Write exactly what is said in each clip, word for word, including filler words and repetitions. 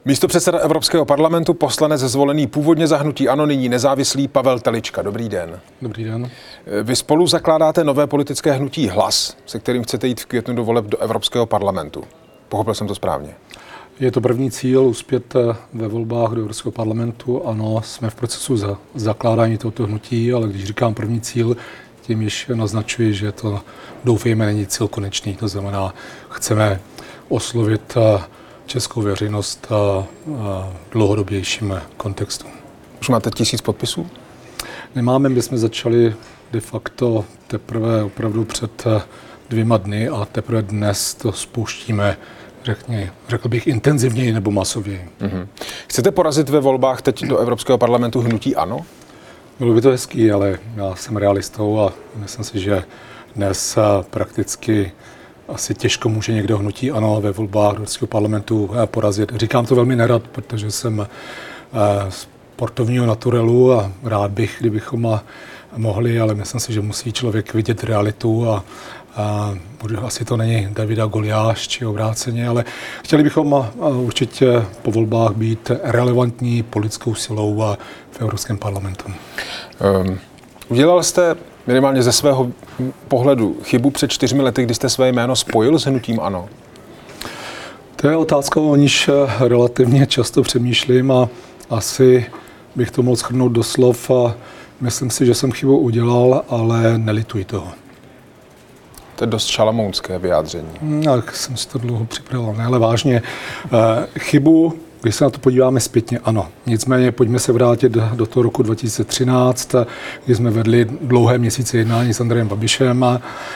Místopředseda Evropského parlamentu, poslanec zvolený původně za hnutí ANO, nyní nezávislý Pavel Telička. Dobrý den. Dobrý den. Vy spolu zakládáte nové politické hnutí Hlas, se kterým chcete jít v květnu do voleb do Evropského parlamentu. Pochopil jsem to správně? Je to první cíl uspět ve volbách do Evropského parlamentu. Ano, jsme v procesu za zakládání tohoto hnutí, ale když říkám první cíl, tím již naznačuji, že to doufejme není cíl konečný. To znamená, chceme oslovit českou veřejnost v dlouhodobějším kontextu. Už máte tisíc podpisů? Nemáme, my jsme začali de facto teprve opravdu před dvěma dny a teprve dnes to spouštíme, řekně, řekl bych, intenzivněji nebo masověji. Mm-hmm. Chcete porazit ve volbách teď do Evropského parlamentu hnutí ANO? Bylo by to hezký, ale já jsem realistou a myslím si, že dnes prakticky asi těžko může někdo hnutí ANO ve volbách do Evropského parlamentu porazit. Říkám to velmi nerad, protože jsem sportovního naturelu a rád bych, kdybychom mohli, ale myslím si, že musí člověk vidět realitu a, a asi to není Davida Goliáš či obráceně, ale chtěli bychom určitě po volbách být relevantní politickou silou a v Evropském parlamentu. Um, udělal jste minimálně ze svého pohledu chybu před čtyřmi lety, kdy jste své jméno spojil s hnutím ANO? To je otázka, o níž relativně často přemýšlím a asi bych to mohl shrnout do slov a myslím si, že jsem chybu udělal, ale nelituji toho. To je dost šalamounské vyjádření. Tak jsem si to dlouho připravoval, ne, ale vážně. Chybu, když se na to podíváme zpětně, ano. Nicméně pojďme se vrátit do toho roku dva tisíce třináct, kdy jsme vedli dlouhé měsíce jednání s Andrejem Babišem.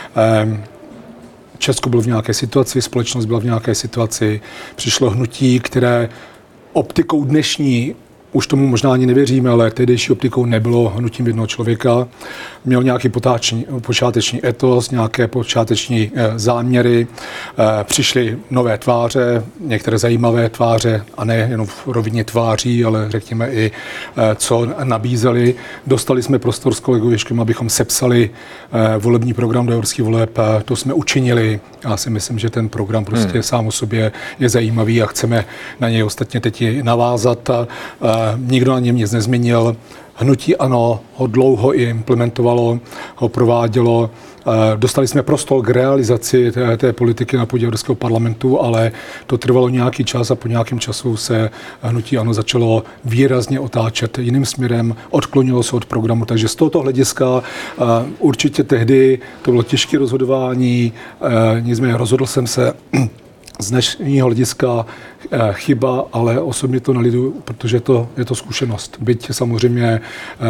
Česko bylo v nějaké situaci, společnost byla v nějaké situaci. Přišlo hnutí, které optikou dnešní, už tomu možná ani nevěříme, ale tehdejší optikou nebylo hnutím jednoho člověka. Měl nějaký počáteční etos, nějaké počáteční záměry. Přišly nové tváře, některé zajímavé tváře, a ne jenom v rovině tváří, ale řekněme i co nabízeli. Dostali jsme prostor s kolegou Ježkem, abychom sepsali volební program do evropských voleb. To jsme učinili. Já si myslím, že ten program prostě hmm. sám o sobě je zajímavý a chceme na něj ostatně teď navázat. Nikdo na něm nic nezměnil. Hnutí ANO ho dlouho i implementovalo, ho provádělo. Dostali jsme prostor k realizaci té, té politiky na půdě Evropského parlamentu, ale to trvalo nějaký čas a po nějakém času se hnutí ANO začalo výrazně otáčet jiným směrem, odklonilo se od programu. Takže z tohoto hlediska určitě tehdy to bylo těžké rozhodování, nicméně rozhodl jsem se z dnešního hlediska chyba, ale osobně to nelidu, protože to, je to zkušenost. Byť samozřejmě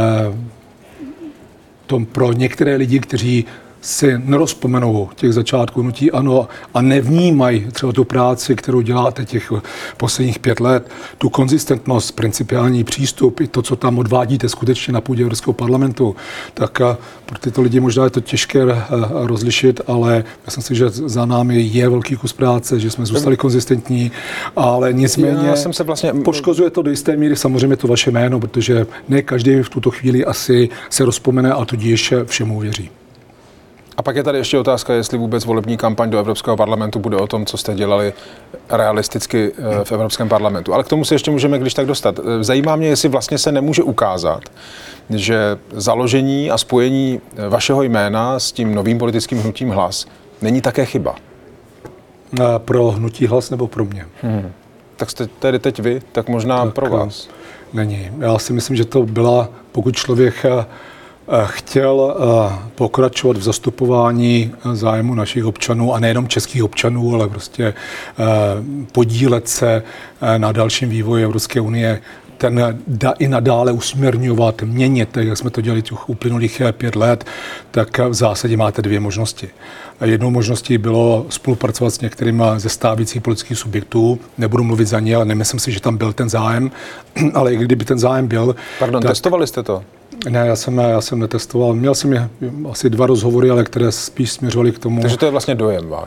to pro některé lidi, kteří si nerozpomenou těch začátků hnutí ANO a nevnímají třeba tu práci, kterou děláte těch posledních pět let, tu konzistentnost, principiální přístup i to, co tam odvádíte skutečně na půdě Evropského parlamentu, tak pro tyto lidi možná je to těžké rozlišit, ale myslím si, že za námi je velký kus práce, že jsme zůstali konzistentní, ale nicméně jsem se vlastně... poškozuje to do jisté míry samozřejmě to vaše jméno, protože ne každý v tuto chvíli asi se rozpomene a tudíž všemu věří. A pak je tady ještě otázka, jestli vůbec volební kampaň do Evropského parlamentu bude o tom, co jste dělali realisticky v Evropském parlamentu. Ale k tomu se ještě můžeme když tak dostat. Zajímá mě, jestli vlastně se nemůže ukázat, že založení a spojení vašeho jména s tím novým politickým hnutím Hlas není také chyba. Pro hnutí Hlas nebo pro mě? Hmm. Tak jste tedy teď vy, tak možná tak pro vás. Není. Já si myslím, že to byla, pokud člověk chtěl pokračovat v zastupování zájmu našich občanů a nejenom českých občanů, ale prostě podílet se na dalším vývoji Evropské unie, ten da i nadále usměrňovat, měnit, tak jak jsme to dělali těch uplynulých pět let, tak v zásadě máte dvě možnosti. Jednou možností bylo spolupracovat s některými ze stávajících politických subjektů. Nebudu mluvit za ně, ale nemyslím si, že tam byl ten zájem, ale i kdyby ten zájem byl... Pardon, tak... testovali jste to? Ne, já jsem, já jsem netestoval. Měl jsem je asi dva rozhovory, ale které spíš směřovaly k tomu... Takže to je vlastně dojem váš?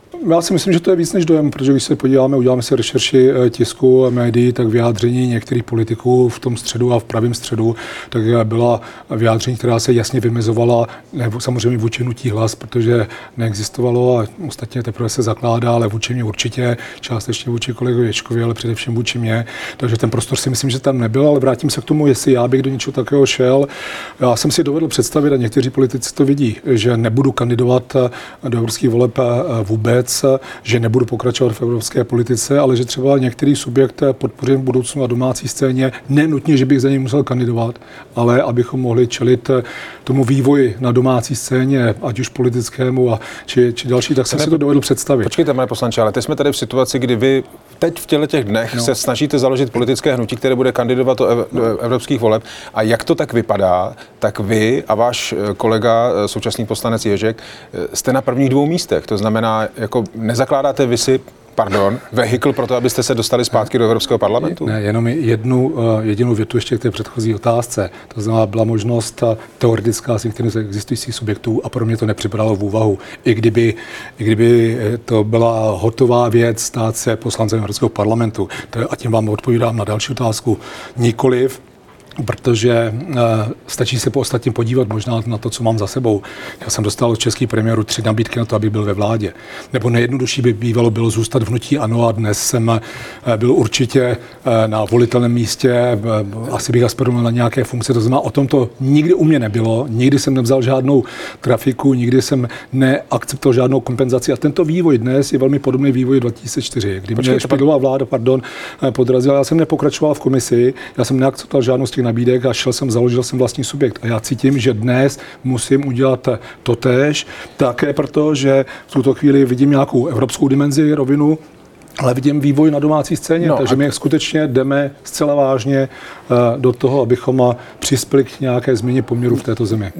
Já si myslím, že to je víc než dojem, protože když se podíváme, uděláme si rešerši tisku a médií, tak vyjádření některých politiků v tom středu a v pravém středu, tak byla vyjádření, která se jasně vymezovala, ne samozřejmě vůči hnutí Hlas, protože neexistovalo a ostatně teprve se zakládá, ale vůči mě určitě, částečně vůči kolegovi Ječkovi, ale především vůči mě. Takže ten prostor si myslím, že tam nebyl, ale vrátím se k tomu, jestli já bych do něčeho takového šel. Já jsem si dovedl představit, a někteří politici to vidí, že nebudu kandidovat do evropských voleb vůbec, že nebudu pokračovat v evropské politice, ale že třeba některý subjekt podpořím v budoucnu na domácí scéně, nenutně, že bych za něj musel kandidovat, ale abychom mohli čelit tomu vývoji na domácí scéně, ať už politickému a či, či další, tak jsem si to dovedl představit. Počkejte, pane poslanče, ale teď jsme tady v situaci, kdy vy teď v těle těch dnech no. se snažíte založit politické hnutí, které bude kandidovat do, ev- do evropských voleb. A jak to tak vypadá, tak vy a váš kolega, současný poslanec Ježek, jste na prvních dvou místech. To znamená, jako nezakládáte vy si, pardon, vehikl pro to, abyste se dostali zpátky do Evropského parlamentu? Ne, jenom jednu jedinou větu ještě k té předchozí otázce. To znamená, byla možnost teoretická z některých existujících subjektů a pro mě to nepřipadalo v úvahu. I kdyby, i kdyby to byla hotová věc stát se poslancem Evropského parlamentu. A tím vám odpovídám na další otázku. Nikoliv, protože uh, stačí se po ostatním podívat možná na to, co mám za sebou. Já jsem dostal od českých premiérů tři nabídky na to, abych byl ve vládě. Nebo nejjednodušší by bývalo bylo zůstat v hnutí ANO a dnes jsem uh, byl určitě uh, na volitelném místě, uh, asi bych aspiroval na nějaké funkce. To znamená, o tom to nikdy u mě nebylo, nikdy jsem nevzal žádnou trafiku, nikdy jsem neakceptoval žádnou kompenzaci a tento vývoj dnes je velmi podobný vývoj dva tisíce čtyři, kdy mě Špidlová vláda, pardon, podrazila. Já jsem nepokračoval v komisi, já jsem neakceptoval žádnou z těch nabídek a šel jsem, založil jsem vlastní subjekt. A já cítím, že dnes musím udělat totéž, také proto, že v tuto chvíli vidím nějakou evropskou dimenzi, rovinu, ale vidím vývoj na domácí scéně, no, takže my skutečně jdeme zcela vážně do toho, abychom přispěli k nějaké změně poměru v této zemi.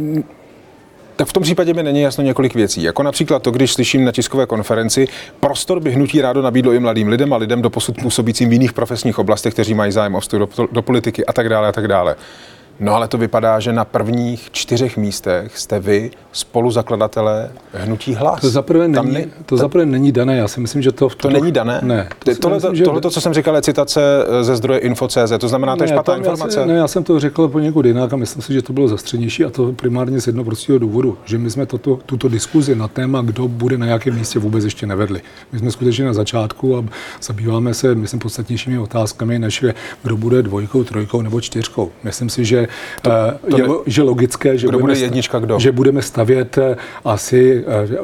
Tak v tom případě mi není jasno několik věcí. Jako například to, když slyším na tiskové konferenci, prostor by hnutí rádo nabídlo i mladým lidem a lidem doposud působícím v jiných profesních oblastech, kteří mají zájem o vstup do, do politiky a tak dále a tak dále. No ale to vypadá, že na prvních čtyřech místech jste vy spoluzakladatelé hnutí Hlas. To zaprvé není, ne, to zaprvé není dané, já si myslím, že to... V to, to není dané? Ne. To tohle, myslím, že... tohle, co jsem říkal, je citace ze zdroje info tečka cé zet, to znamená, to je špatná informace? Já si, ne, já jsem to řekl poněkud jinak a myslím si, že to bylo zastřednější a to primárně z jednoho prostého důvodu, že my jsme toto, tuto diskuzi na téma, kdo bude na jakém místě, vůbec ještě nevedli. My jsme skutečně na začátku a zabýváme se, myslím, podstatnějšími otázkami, než je, kdo bude dvojkou, trojkou nebo čtyřkou. Myslím si, že to, to je, ne... že logické, že budeme, jednička, kdo? že budeme stavět asi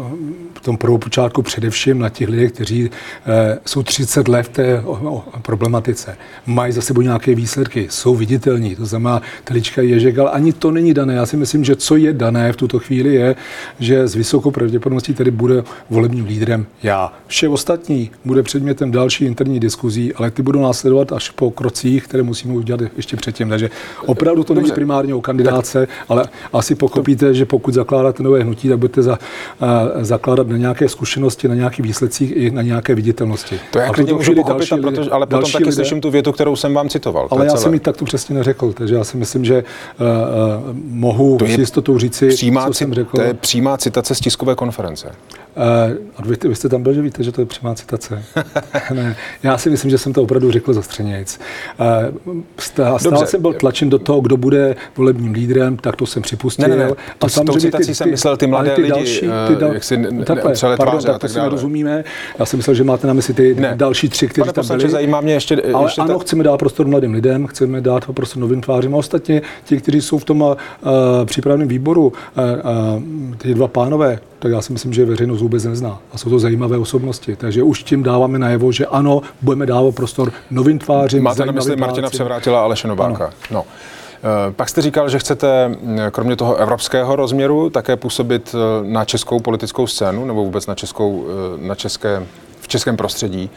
v tom prvopočátku především na těch lidech, kteří jsou třicet let v té problematice. Mají za sebou nějaké výsledky, jsou viditelní, to znamená Telička, Ježek, ale ani to není dané. Já si myslím, že co je dané v tuto chvíli je, že s vysokou pravděpodobností tedy bude volebním lídrem já. Vše ostatní bude předmětem další interní diskuzí, ale ty budou následovat až po krocích, které musíme udělat ještě předtím. Takže opravdu to není primárně o kandidáce, ale asi pochopíte, že pokud zakládáte nové hnutí, tak budete za, uh, zakládat na nějaké zkušenosti, na nějakých výsledcích i na nějaké viditelnosti. To já klidně můžu pochopit, další, protože, ale potom taky lidé, slyším tu větu, kterou jsem vám citoval. Ale já celé. jsem ji takto přesně neřekl, takže já si myslím, že uh, uh, mohu s jistotou říci, přímá, co jsem řekl. To je přímá citace z tiskové konference. Uh, a vy, vy jste tam byl, že víte, že to je přímá citace? Ne, já si myslím, že jsem to opravdu řekl zastřenějc. Uh, stál Dobře. jsem byl tlačen do toho, kdo bude volebním lídrem, tak to jsem připustil. Ne, ne, ne. A s tou citací jsem myslel ty mladé ty lidi, další, ty dal... jak si neotřele tváře a tak dále. Rozumíme. Já jsem myslel, že máte na mysli ty ne. další tři, kteří tam byli. Zajímá mě ještě, ale ještě ano, ta... chceme dát prostor mladým lidem, chceme dát prostor novým tvářím. A ostatně ti, kteří jsou v tom uh, přípravném výboru, uh, uh, ty dva pánové, tak já si myslím, že veřejnost vůbec nezná. A jsou to zajímavé osobnosti. Takže už tím dáváme najevo, že ano, budeme dávat prostor novým tvářím. Máte na mysli Martina Převrátila a Aleše Nováka. No. Pak jste říkal, že chcete kromě toho evropského rozměru také působit na českou politickou scénu nebo vůbec na českou, na české, v českém prostředí.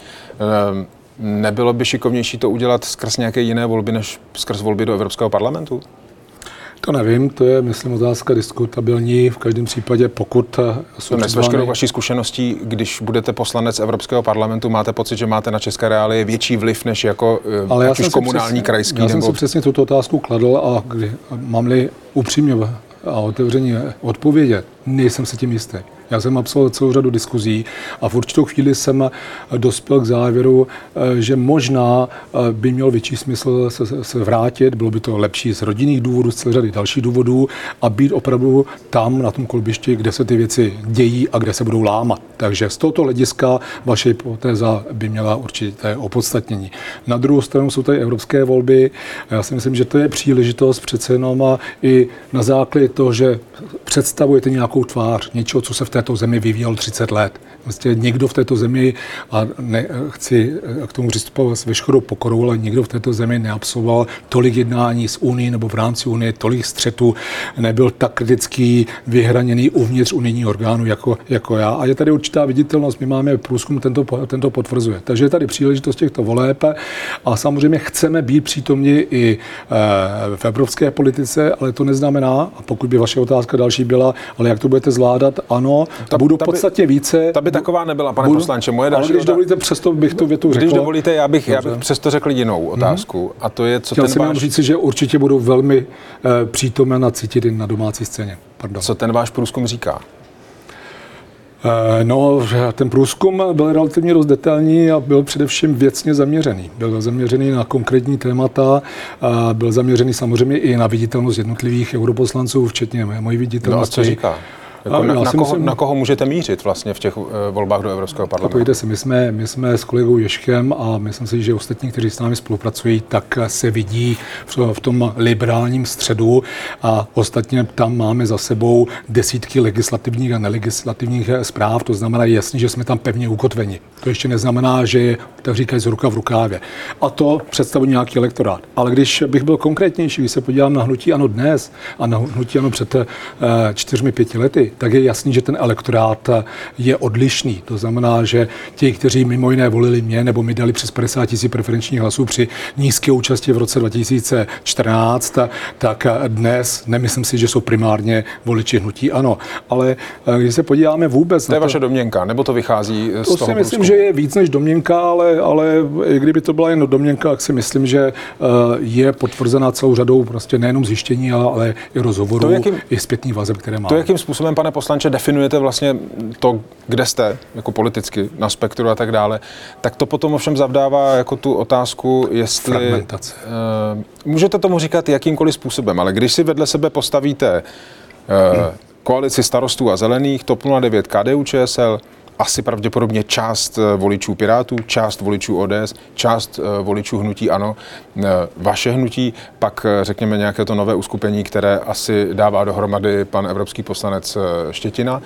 Nebylo by šikovnější to udělat skrz nějaké jiné volby, než skrz volby do Evropského parlamentu? To nevím, to je, myslím, otázka diskutabilní. V každém případě, pokud jsou no, s veškerou vaší zkušeností, když budete poslanec Evropského parlamentu, máte pocit, že máte na české reálie větší vliv, než jako ale já už komunální, přesně, krajský? Já nebo... jsem si přesně tuto otázku kladl a kdy, mám-li upřímně a otevřeně odpovědět, nejsem si tím jistý. Já jsem absolvoval celou řadu diskuzí a v určitou chvíli jsem dospěl k závěru, že možná by měl větší smysl se, se vrátit, bylo by to lepší z rodinných důvodů, z celé řady dalších důvodů a být opravdu tam na tom kolbišti, kde se ty věci dějí a kde se budou lámat. Takže z tohoto hlediska vaše hypotéza by měla určité opodstatnění. Na druhou stranu jsou tady evropské volby. Já si myslím, že to je příležitost přece jenom a i na základě toho, že představujete nějakou tvář, něčeho, co se v této zemi vyvíjelo třicet let. Vlastně někdo v této zemi, a ne, chci k tomu přistupovat s veškerou pokorou, ale někdo v této zemi neabsolvoval tolik jednání s Unii nebo v rámci Unie, tolik střetů, nebyl tak kritický, vyhraněný uvnitř unijní orgánu jako, jako já. A je tady určitá viditelnost, my máme průzkum, tento, tento potvrzuje. Takže je tady příležitost těchto voleb a samozřejmě chceme být přítomni i e, v evropské politice, ale to neznamená, a pokud by vaše otázka další byla, ale jak to budete zvládat, ano, ta, budu ta by, podstatně více. Ta by taková nebyla, pane budu, poslanče. Moje další ale když dovolíte, přesto bych tu větu řekl. Když dovolíte, já bych, já bych přesto řekl jinou otázku. Hmm. A to je, co Chtěl ten jsem váš... říci, že určitě budu velmi e, přítomen a cítit na domácí scéně. Pardon. Co ten váš průzkum říká? No, ten průzkum byl relativně dost detailní a byl především věcně zaměřený. Byl zaměřený na konkrétní témata, a byl zaměřený samozřejmě i na viditelnost jednotlivých europoslanců, včetně mojí viditelnosti. No a co říká? Jako na, na, koho, myslím, na koho můžete mířit vlastně v těch uh, volbách do Evropského parlamentu? Pojďte si, my jsme, my jsme s kolegou Ježkem a myslím si, že ostatní, kteří s námi spolupracují, tak se vidí v, v tom liberálním středu a ostatně tam máme za sebou desítky legislativních a nelegislativních zpráv, to znamená jasně, že jsme tam pevně ukotveni. To ještě neznamená, že je, tak říkají, z ruka v rukávě. A to představuje nějaký elektorát. Ale když bych byl konkrétnější, když se podívám na hnutí ANO dnes a na hnutí ANO před uh, čtyřmi, pěti lety, tak je jasný, že ten elektorát je odlišný. To znamená, že ti, kteří mimo jiné volili mě, nebo mi dali přes padesát tisíc preferenčních hlasů při nízké účasti v roce dva tisíce čtrnáct, tak dnes nemyslím si, že jsou primárně voliči hnutí ANO. Ale když se podíváme vůbec to je na to... vaše domněnka, nebo to vychází z to toho si myslím, průzkumu? že je víc než domněnka, ale, ale i kdyby to byla jen domněnka, tak si myslím, že je potvrzená celou řadou prostě nejenom zjištění, ale i rozhovorů, to jakým, i zpětný vazeb, které máme. To, jakým způsobem, pane poslanče, definujete vlastně to, kde jste, jako politicky, na spektru a tak dále, tak to potom ovšem zavdává jako tu otázku, jestli... Fragmentace. Uh, můžete tomu říkat jakýmkoliv způsobem, ale když si vedle sebe postavíte uh, hmm. koalici Starostů a Zelených, TOP nula devět, K D U Č S L, asi pravděpodobně část voličů Pirátů, část voličů O D S, část voličů hnutí ANO, vaše hnutí, pak řekněme nějaké to nové uskupení, které asi dává dohromady pan evropský poslanec Štětina.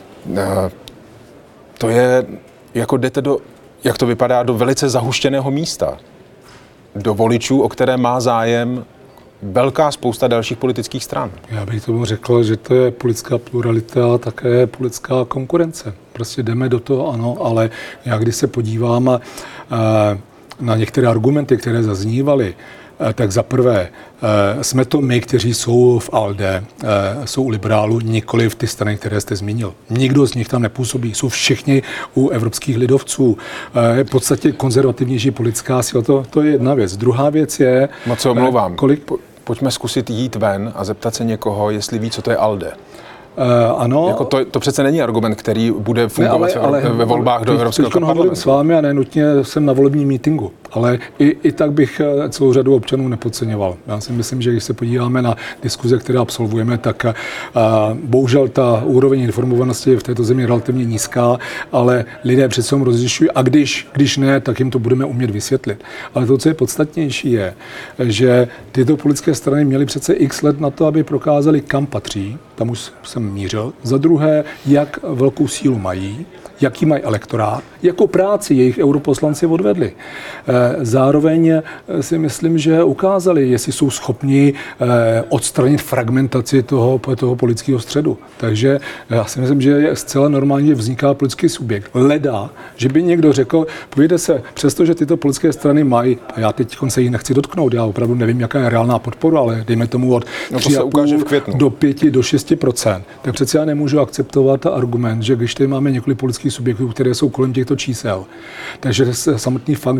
To je, jako jdete do, jak to vypadá, do velice zahuštěného místa. Do voličů, o které má zájem velká spousta dalších politických stran. Já bych tomu řekl, že to je politická pluralita a také politická konkurence. Prostě jdeme do toho, ano, ale já když se podívám na některé argumenty, které zaznívaly, tak za prvé, jsme to my, kteří jsou v ALDE, jsou u liberálů, nikoli v ty strany, které jste zmínil. Nikdo z nich tam nepůsobí, jsou všichni u evropských lidovců. V podstatě konzervativnější politická síla, to, to je jedna věc. Druhá věc je... Moc se omlouvám. Kolik... Pojďme zkusit jít ven a zeptat se někoho, jestli ví, co to je ALDE. Uh, ano. Jako to, to přece není argument, který bude fungovat ne, ale, ale, ve volbách do Evropského parlamentu. S vámi a nenutně jsem na volebním mítinku, ale i, i tak bych celou řadu občanů nepodceňoval. Já si myslím, že když se podíváme na diskuze, které absolvujeme, tak uh, bohužel ta úroveň informovanosti v této zemi je relativně nízká, ale lidé přece rozlišují a když, když ne, tak jim to budeme umět vysvětlit. Ale to, co je podstatnější, je, že tyto politické strany měly přece x let na to, aby prokázali, kam patří. Tam už jsem mířil. Za druhé, jak velkou sílu mají, jaký mají elektorát, jakou práci jejich europoslanci odvedli. Zároveň si myslím, že ukázali, jestli jsou schopni odstranit fragmentaci toho, toho politického středu. Takže já si myslím, že je zcela normálně vzniká politický subjekt. Leda, že by někdo řekl, pověděte se, přestože tyto politické strany mají, a já teď se jich nechci dotknout, já opravdu nevím, jaká je reálná podpora, ale dejme tomu od no tři a půl do pěti do šesti procent. Tak přece já nemůžu akceptovat argument, že když tady máme několik politických subjektů, které jsou kolem těchto čísel, takže samotný fakt, že tady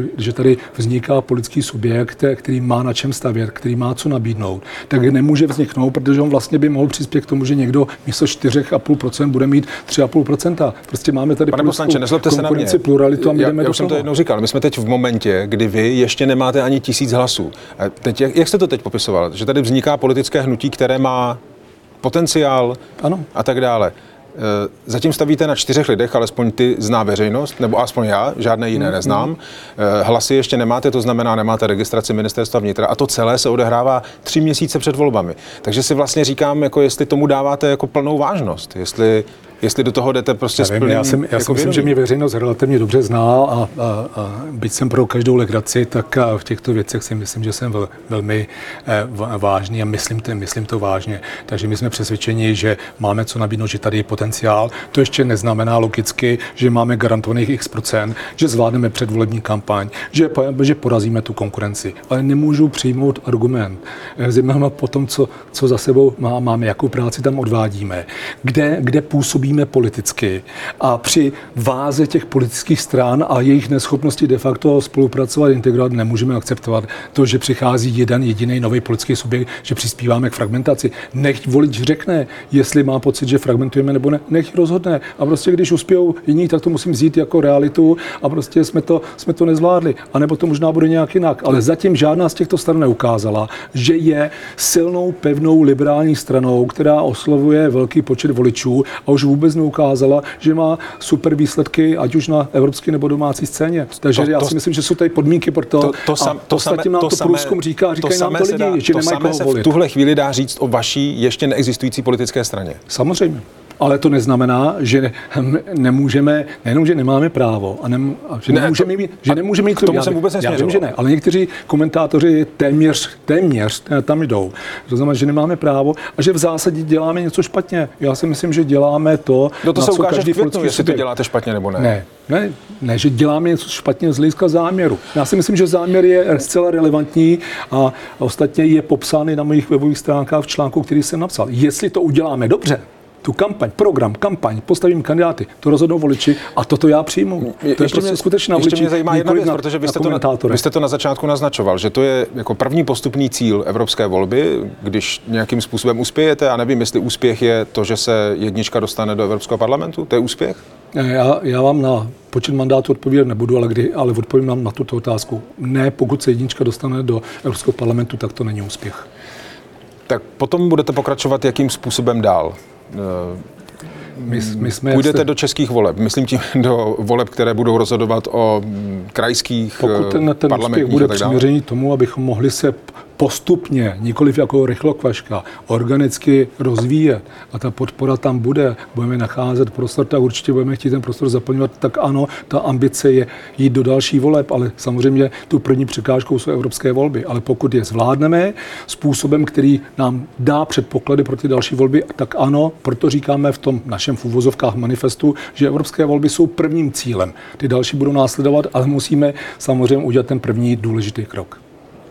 tady vzniká politický subjekt, který má na čem stavět, který má co nabídnout, tak nemůže vzniknout, protože on vlastně by mohl přispět k tomu, že někdo místo čtyři a půl procenta bude mít tři a půl procenta. Prostě máme tady Pane poslanče, nezlobte se na mě. Pluralitu a my já, jdeme já do už jsem to toho. jednou říkal. My jsme teď v momentě, kdy vy ještě nemáte ani tisíc hlasů. A teď, jak, jak jste to teď popisoval? Že tady vzniká politické hnutí, které má potenciál ano. a tak dále. Zatím stavíte na čtyřech lidech, alespoň ty zná veřejnost, nebo aspoň já, žádné jiné mm, neznám. Mm. Hlasy ještě nemáte, to znamená, nemáte registraci ministerstva vnitra a to celé se odehrává tři měsíce před volbami. Takže si vlastně říkám, jako jestli tomu dáváte jako plnou vážnost, jestli, jestli do toho jdete prostě Nevím, já, jsem, já jako si myslím, že mě veřejnost relativně dobře zná a, a, a byť jsem pro každou legraci, tak v těchto věcech si myslím, že jsem vel, velmi eh, vážný a myslím, to, myslím to vážně. Takže my jsme přesvědčeni, že máme co nabídnout, že tady je potenciál. To ještě neznamená logicky, že máme garantovaných x procent, že zvládneme předvolební kampaň, že, že porazíme tu konkurenci. Ale nemůžu přijmout argument, zejména po tom, co, co za sebou má, máme, jakou práci tam odvádíme, kde, kde působíme politicky a při váze těch politických stran a jejich neschopnosti de facto spolupracovat, integrovat, nemůžeme akceptovat to, že přichází jeden jediný nový politický subjekt, že přispíváme k fragmentaci. Nechť volič řekne, jestli má pocit, že fragmentujeme nebo ne, nech rozhodne. A prostě když uspějou jiní, tak to musím vzít jako realitu a prostě jsme to, jsme to nezvládli. A nebo to možná bude nějak jinak. Ale zatím žádná z těchto stran neukázala, že je silnou, pevnou liberální stranou, která oslovuje velký počet voličů a už vůbec neukázala, že má super výsledky, ať už na evropské nebo domácí scéně. Takže to, já si to, myslím, že jsou tady podmínky pro to. To, to, sam, to ostatně samé, nám to, to průzkum říká, říkají nám to lidi, dá, že to nemají koho se volit. v tuhle chvíli dá říct o vaší ještě neexistující politické straně. Samozřejmě. Ale to neznamená, že nemůžeme, nejenom, že nemáme právo, a, nem, a že, ne, nemůžeme to, mít, že nemůžeme mít... K tomu já, jsem vůbec nesměřoval. Já vím, že ne, ale někteří komentátoři téměř, téměř tam jdou. To znamená, že nemáme právo a že v zásadě děláme něco špatně. Já si myslím, že děláme to, no to na se co ukáže každý v květnu, jestli to subjekt. děláte špatně nebo ne. Ne, ne, ne, že děláme něco špatně z hlediska záměru. Já si myslím, že záměr je zcela relevantní a ostatně je popsány na mých webových stránkách v článku, který jsem napsal. Jestli to uděláme dobře, tu kampaň, program, kampaň, postavím kandidáty, to rozhodnou voliči a toto já přijmu. To je ještě prostě mě, skutečná ještě voliči. mě zajímá jedna věc, protože vy jste, to na, vy jste to na začátku naznačoval, že to je jako první postupný cíl evropské volby, když nějakým způsobem uspějete, a nevím, jestli úspěch je to, že se jednička dostane do Evropského parlamentu, to je úspěch? Já, já vám na počet mandátů odpovědět nebudu, ale, kdy, ale odpovím vám na tuto otázku. Ne, pokud se jednička dostane do Evropského parlamentu, tak to není úspěch. Tak potom budete pokračovat jakým způsobem dál? My, my jsme Půjdete jste... do českých voleb, myslím tím do voleb, které budou rozhodovat o krajských, pokud ten, ten úspěch bude přiměřený tomu, abychom mohli se postupně, nikoliv jako rychlokvaška, organicky rozvíjet a ta podpora tam bude, budeme nacházet prostor, tak určitě budeme chtít ten prostor zaplňovat, tak ano, ta ambice je jít do další voleb, ale samozřejmě tu první překážkou jsou evropské volby, ale pokud je zvládneme způsobem, který nám dá předpoklady pro ty další volby, tak ano, proto říkáme v tom našem v uvozovkách manifestu, že evropské volby jsou prvním cílem. Ty další budou následovat, ale musíme samozřejmě udělat ten první důležitý krok.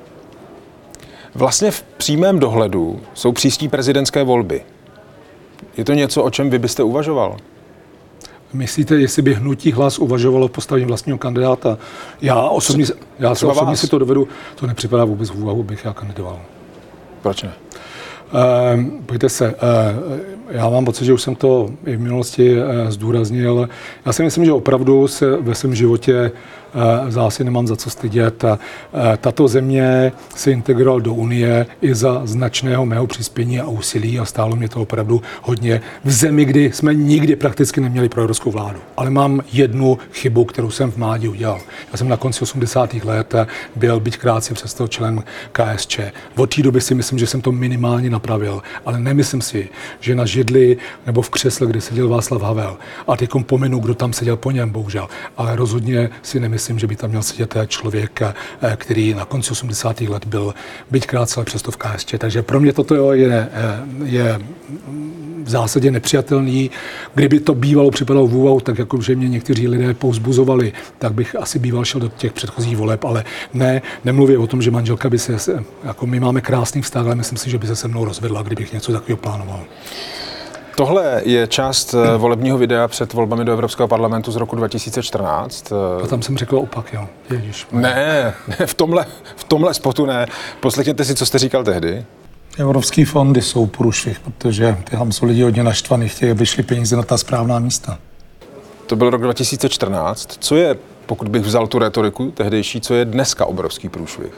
Vlastně v přímém dohledu jsou příští prezidentské volby. Je to něco, o čem vy byste uvažoval? Myslíte, jestli by hnutí Hlas uvažovalo postavení vlastního kandidáta? Já osobně, já se osobně si to dovedu, to nepřipadá vůbec v úvahu, bych já kandidoval. Proč ne? Uh, pojďte se, uh, já mám pocit, že už jsem to i v minulosti uh, zdůraznil. Já si myslím, že opravdu se ve svém životě uh, zase nemám za co stydět. Uh, tato země se integrovala do Unie i za značného mého přispění a úsilí a stálo mě to opravdu hodně v zemi, kdy jsme nikdy prakticky neměli proevropskou vládu. Ale mám jednu chybu, kterou jsem v mládí udělal. Já jsem na konci osmdesátých let byl, byť krátce přesto člen K S Č. Od té doby si myslím, že jsem to minimálně napravil, ale nemyslím si, že na židli nebo v křesle, kde seděl Václav Havel, a teď pominu, kdo tam seděl po něm, bohužel, ale rozhodně si nemyslím, že by tam měl sedět člověk, který na konci osmdesátých let byl, byť krátce, ale přesto v K S Č. Takže pro mě toto je, je v zásadě nepřijatelný. Kdyby to bývalo připadalo v úvahu, tak jako že mě někteří lidé povzbuzovali, tak bych asi býval šel do těch předchozích voleb, ale ne, nemluvě o tom, že manželka by se, jako my máme krásný vztah, ale myslím si, že by se se mnou rozvedla, kdybych něco takového plánoval. Tohle je část volebního videa před volbami do Evropského parlamentu z roku dva tisíce čtrnáct. A tam jsem řekl opak, jo. Ježiš. Ne, v tomhle, v tomhle spotu ne. Poslechněte si, co jste říkal tehdy. Evropský fondy jsou průšvih, protože tam jsou lidi hodně naštvaní, chtějí, aby šly peníze na ta správná místa. To byl rok dva tisíce čtrnáct. Co je, pokud bych vzal tu retoriku tehdejší, co je dneska obrovský průšvih?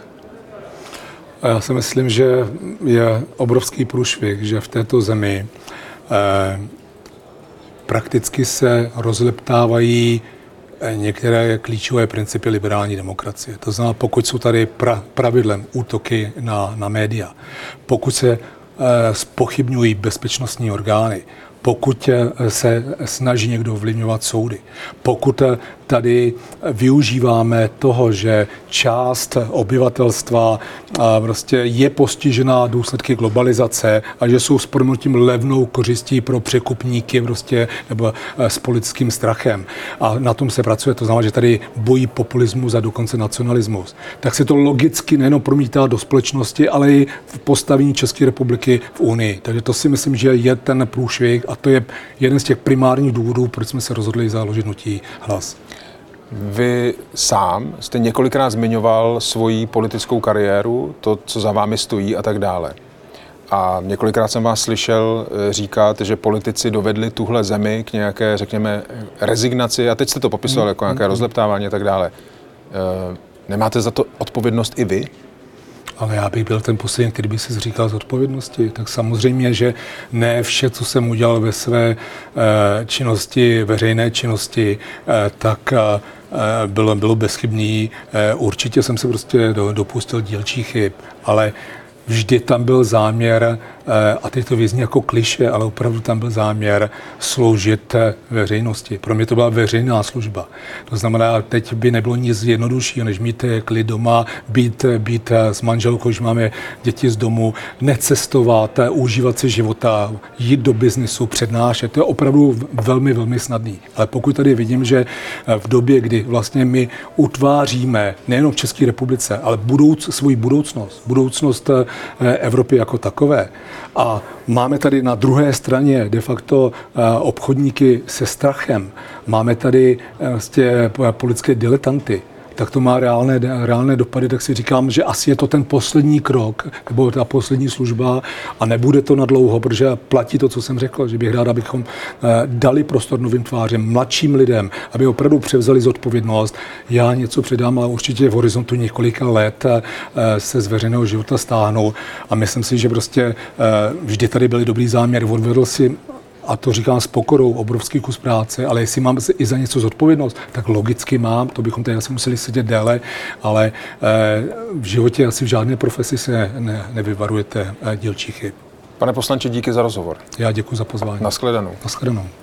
A já si myslím, že je obrovský průšvih, že v této zemi eh, prakticky se rozleptávají některé klíčové principy liberální demokracie. To znamená, pokud jsou tady pra, pravidlem útoky na, na média, pokud se eh, zpochybňují bezpečnostní orgány, pokud se snaží někdo ovlivňovat soudy, pokud tady využíváme toho, že část obyvatelstva prostě je postižená důsledky globalizace a že jsou s prominutím levnou kořistí pro překupníky prostě, nebo s politickým strachem. A na tom se pracuje, to znamená, že tady bojí populismus a dokonce nacionalismus. Tak se to logicky nejen promítá do společnosti, ale i v postavení České republiky v Unii. Takže to si myslím, že je ten průšvih a to je jeden z těch primárních důvodů, proč jsme se rozhodli založit hnutí Hlas. Vy sám jste několikrát zmiňoval svoji politickou kariéru, to, co za vámi stojí a tak dále. A několikrát jsem vás slyšel říkat, že politici dovedli tuhle zemi k nějaké, řekněme, rezignaci, a teď jste to popisoval jako nějaké rozleptávání a tak dále. Nemáte za to odpovědnost i vy? Ale já bych byl ten poslední, který by si říkal z odpovědnosti. Tak samozřejmě, že ne vše, co jsem udělal ve své e, činnosti, veřejné činnosti, e, tak e, bylo, bylo bezchybný. E, určitě jsem se prostě do, dopustil dílčích chyb, ale vždy tam byl záměr, a teď to vyzní jako klišé, ale opravdu tam byl záměr sloužit veřejnosti. Pro mě to byla veřejná služba. To znamená, teď by nebylo nic jednoduššího, než mít klid doma, být, být s manželkou, když máme děti z domu, necestovat, užívat si života, jít do biznisu, přednášet. To je opravdu velmi, velmi snadný. Ale pokud tady vidím, že v době, kdy vlastně my utváříme nejenom v České republice, ale budouc, svoji budoucnost, budoucnost Evropy jako takové, a máme tady na druhé straně de facto obchodníky se strachem. Máme tady vlastně politické diletanty. Tak to má reálné, reálné dopady, tak si říkám, že asi je to ten poslední krok, nebo ta poslední služba a nebude to na dlouho, protože platí to, co jsem řekl, že bych rád, abychom dali prostor novým tvářem, mladším lidem, aby opravdu převzali zodpovědnost. Já něco předám, ale určitě v horizontu několika let se z veřejného života stáhnou a myslím si, že prostě vždy tady byly dobrý záměr, odvedl si, a to říkám s pokorou, obrovský kus práce, ale jestli mám i za něco zodpovědnost, tak logicky mám, to bychom tady asi museli sedět déle, ale v životě asi v žádné profesi se ne, nevyvarujete dílčích chyb. Pane poslanče, díky za rozhovor. Já děkuji za pozvání. Naschledanou. Naschledanou.